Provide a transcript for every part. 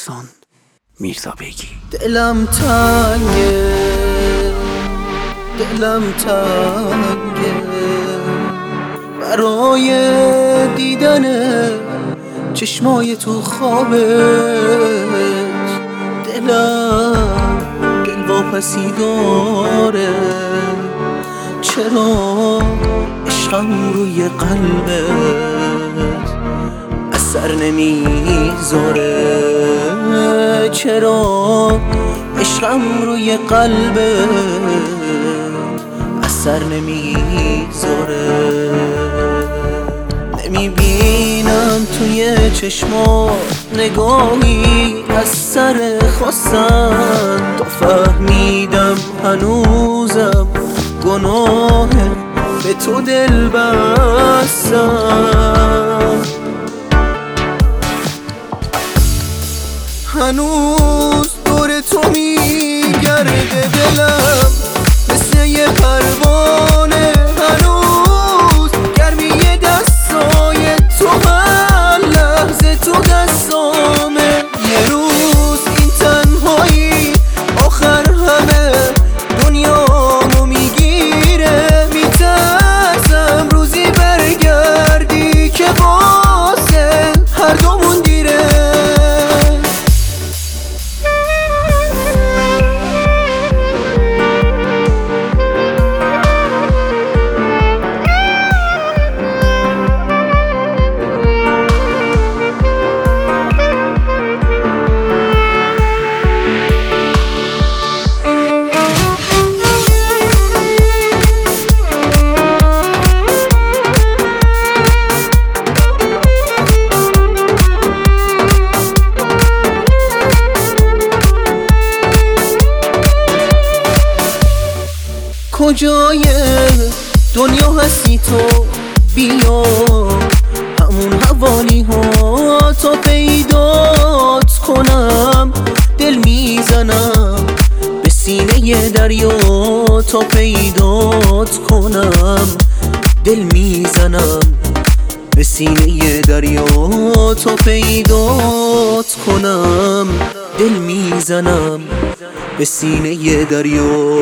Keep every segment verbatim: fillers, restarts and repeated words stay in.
احسان میرزا بیگی. دلم تنگه دلم تنگه برای دیدن چشمای تو خوابت. دلم دل واپسی داره، چرا عشقم روی قلبت اثر نمیذاره؟ چرا عشقم روی قلبت اثر نمیذاره؟ نمیبینم توی چشما نگاهی از سر خواستن، تا فهمیدم هنوزم گناه به تو دل بستم. هنوز دور تو میگرده دلم مثل یه پروانه، هنوز گرمی دستای تو هر لحظه تو دستامه. یه روز این تنهایی آخر همه دنیامو میگیره، میترسم روزی برگردی که واسه هر دومون دیره. کجای دنیا هستی تو؟ بیا همون حوالی ها تا پیدات کنم. دل میزنم به سینه دریا تا پیدات کنم. دل میزنم به سینه دریا تا پیدات کنم. دل میزنم به سینه دریا.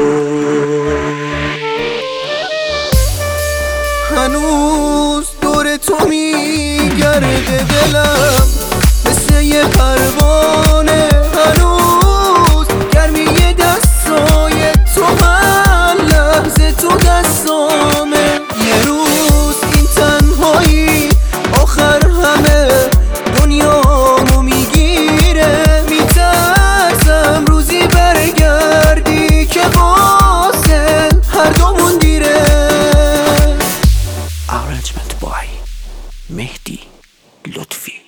هنوز دور تو میگرده دلم مثل یه پروانه، هنوز گرمی دستای تو هر لحظه تو دستامه. یه روز این تنهایی آخر همه دنیامو میگیره، میترسم روزی برگردی که واسه هر دومون دیره. Arrangement by مهدی لطفی.